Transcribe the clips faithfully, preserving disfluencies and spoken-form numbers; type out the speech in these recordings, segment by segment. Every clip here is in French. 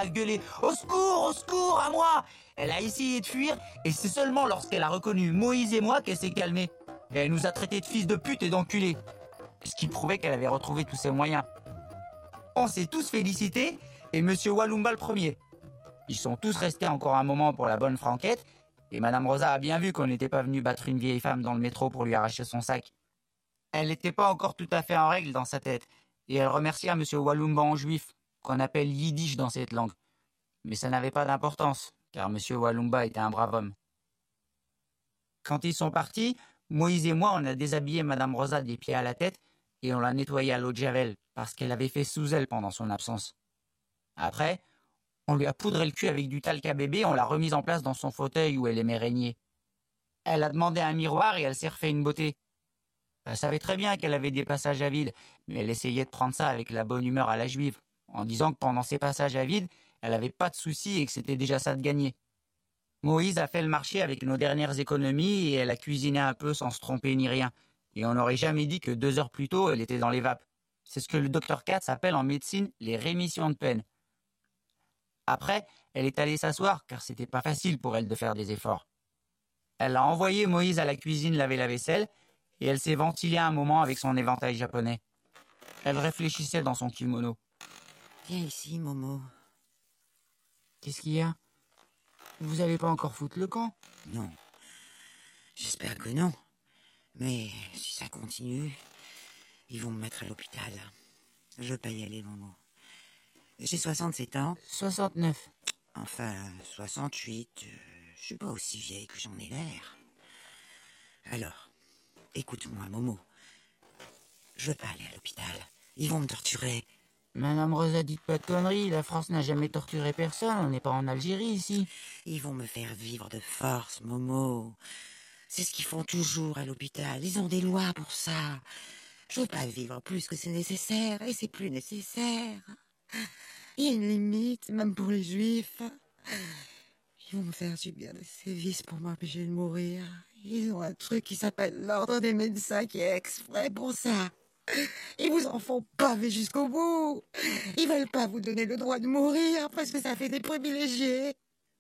à gueuler « Au secours, au secours, à moi !» Elle a essayé de fuir, et c'est seulement lorsqu'elle a reconnu Moïse et moi qu'elle s'est calmée. Et elle nous a traités de fils de pute et d'enculés. Ce qui prouvait qu'elle avait retrouvé tous ses moyens. On s'est tous félicités, et Monsieur Walumba le premier. Ils sont tous restés encore un moment pour la bonne franquette, et Madame Rosa a bien vu qu'on n'était pas venu battre une vieille femme dans le métro pour lui arracher son sac. Elle n'était pas encore tout à fait en règle dans sa tête, et elle remercia Monsieur Walumba en juif, qu'on appelle yiddish dans cette langue. Mais ça n'avait pas d'importance, car Monsieur Walumba était un brave homme. Quand ils sont partis, Moïse et moi, on a déshabillé Madame Rosa des pieds à la tête, et on l'a nettoyée à l'eau de Javel, parce qu'elle avait fait sous elle pendant son absence. Après, on lui a poudré le cul avec du talc à bébé, on l'a remise en place dans son fauteuil où elle aimait régner. Elle a demandé un miroir et elle s'est refait une beauté. Elle savait très bien qu'elle avait des passages à vide, mais elle essayait de prendre ça avec la bonne humeur à la juive, en disant que pendant ces passages à vide, elle n'avait pas de soucis et que c'était déjà ça de gagner. Moïse a fait le marché avec nos dernières économies et elle a cuisiné un peu sans se tromper ni rien. Et on n'aurait jamais dit que deux heures plus tôt, elle était dans les vapes. C'est ce que le docteur Katz appelle en médecine les rémissions de peine. Après, elle est allée s'asseoir car c'était pas facile pour elle de faire des efforts. Elle a envoyé Moïse à la cuisine laver la vaisselle et elle s'est ventilée un moment avec son éventail japonais. Elle réfléchissait dans son kimono. Viens ici, Momo. Qu'est-ce qu'il y a? Vous allez pas encore foutre le camp? Non. J'espère que non. Mais si ça continue, ils vont me mettre à l'hôpital. Je veux pas y aller, Momo. J'ai soixante-sept ans. soixante-neuf. Enfin, soixante-huit. Euh, je suis pas aussi vieille que j'en ai l'air. Alors, écoute-moi, Momo. Je veux pas aller à l'hôpital. Ils vont me torturer. Madame Rosa, dites pas de conneries. La France n'a jamais torturé personne. On n'est pas en Algérie, ici. Ils vont me faire vivre de force, Momo. C'est ce qu'ils font toujours à l'hôpital. Ils ont des lois pour ça. Je veux pas vivre plus que c'est nécessaire. Et c'est plus nécessaire. Il y a une limite, même pour les juifs. Ils vont me faire subir des sévices pour m'empêcher de mourir. Ils ont un truc qui s'appelle l'ordre des médecins qui est exprès pour ça. Ils vous en font paver jusqu'au bout. Ils veulent pas vous donner le droit de mourir parce que ça fait des privilégiés.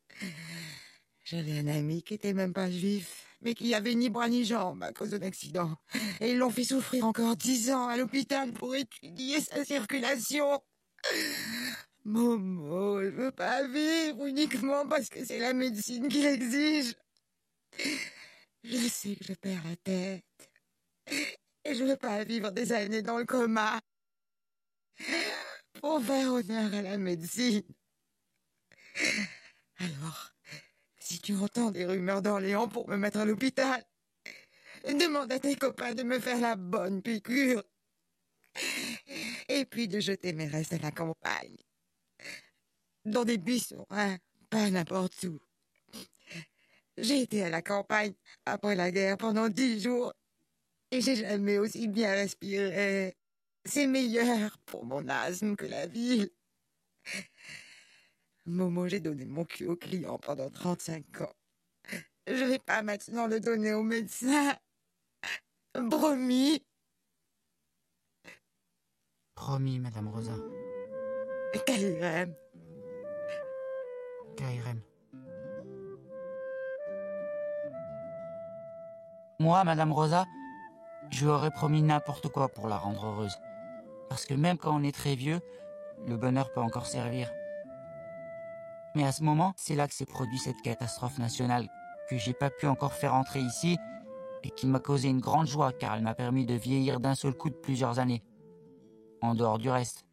J'avais un ami qui était même pas juif, mais qui avait ni bras ni jambes à cause d'un accident. Et ils l'ont fait souffrir encore dix ans à l'hôpital pour étudier sa circulation. Momo, je veux pas vivre uniquement parce que c'est la médecine qui l'exige. Je sais que je perds la tête. Et je veux pas vivre des années dans le coma. Pour faire honneur à la médecine. Alors, si tu entends des rumeurs d'Orléans pour me mettre à l'hôpital, demande à tes copains de me faire la bonne piqûre. Et puis de jeter mes restes à la campagne. Dans des buissons, hein, pas n'importe où. J'ai été à la campagne après la guerre pendant dix jours. Et j'ai jamais aussi bien respiré. C'est meilleur pour mon asthme que la ville. Momo, j'ai donné mon cul au client pendant trente-cinq ans. Je vais pas maintenant le donner au médecin. Promis. Promis, Madame Rosa. Kairem. Kairem. Moi, Madame Rosa, je lui aurais promis n'importe quoi pour la rendre heureuse. Parce que même quand on est très vieux, le bonheur peut encore servir. Mais à ce moment, c'est là que s'est produite cette catastrophe nationale que j'ai pas pu encore faire entrer ici et qui m'a causé une grande joie car elle m'a permis de vieillir d'un seul coup de plusieurs années. En dehors du reste.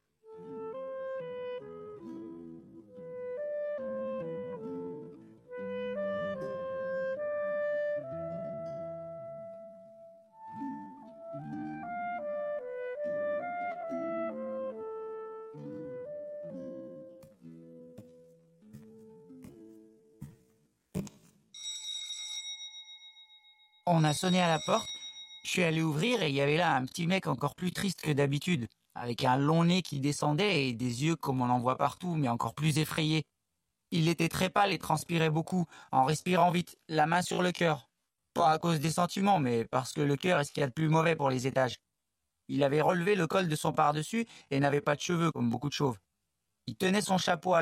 On a sonné à la porte, je suis allé ouvrir et il y avait là un petit mec encore plus triste que d'habitude, avec un long nez qui descendait et des yeux comme on en voit partout, mais encore plus effrayés. Il était très pâle et transpirait beaucoup, en respirant vite, la main sur le cœur. Pas à cause des sentiments, mais parce que le cœur est ce qu'il y a de plus mauvais pour les étages. Il avait relevé le col de son par-dessus et n'avait pas de cheveux comme beaucoup de chauves. Il tenait son chapeau à